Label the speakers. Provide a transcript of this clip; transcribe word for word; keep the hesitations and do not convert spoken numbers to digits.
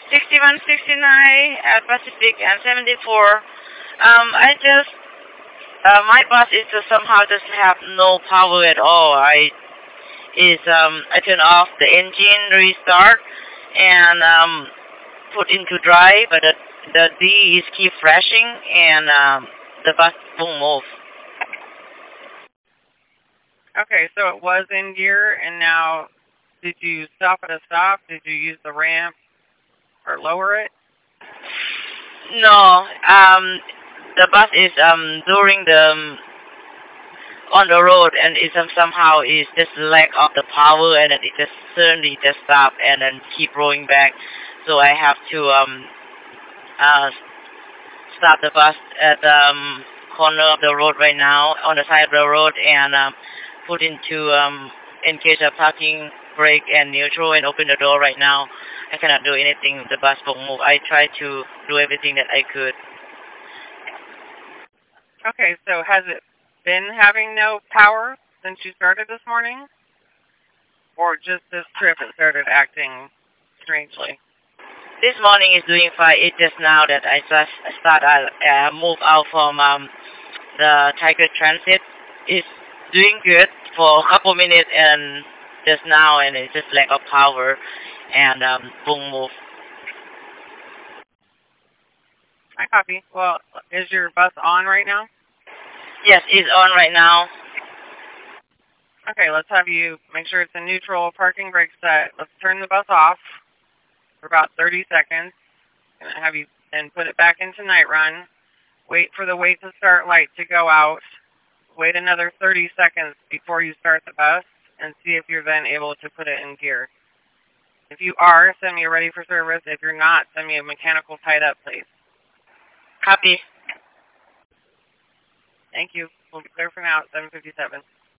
Speaker 1: sixty-one, sixty-nine at Pacific and seventy-four. Um, I just, uh, my bus is just somehow just have no power at all. I is um, I turn off the engine, restart, and um, put into drive, but the, the D is keep flashing, and um, the bus won't move.
Speaker 2: Okay, so it was in gear, and now did you stop at a stop? Did you use the ramp or lower it?
Speaker 1: No, um, the bus is um during the um, on the road, and it um, somehow is just lack of the power, and then it just suddenly just stop and then keep rolling back. So I have to um uh stop the bus at the um, corner of the road right now on the side of the road, and um, put into um engage a parking brake and neutral and open the door right now. I cannot do anything. The bus won't move. I try to do everything that I could.
Speaker 2: Okay, so has it been having no power since you started this morning? Or just this trip it started acting strangely?
Speaker 1: This morning is doing fine. It's just now that I just start uh, move out from um, the Tiger Transit. It's doing good for a couple minutes, and just now, and it's just lack of power, and um, won't move.
Speaker 2: I copy. Well, is your bus on right now?
Speaker 1: Yes, it's on right now.
Speaker 2: Okay, let's have you make sure it's in neutral, parking brake set. Let's turn the bus off for about thirty seconds. And have you then put it back into night run. Wait for the wait to start light to go out. Wait another thirty seconds before you start the bus and see if you're then able to put it in gear. If you are, send me a ready for service. If you're not, send me a mechanical tied up, please.
Speaker 1: Copy.
Speaker 2: Thank you. We'll be clear for now at seven fifty-seven.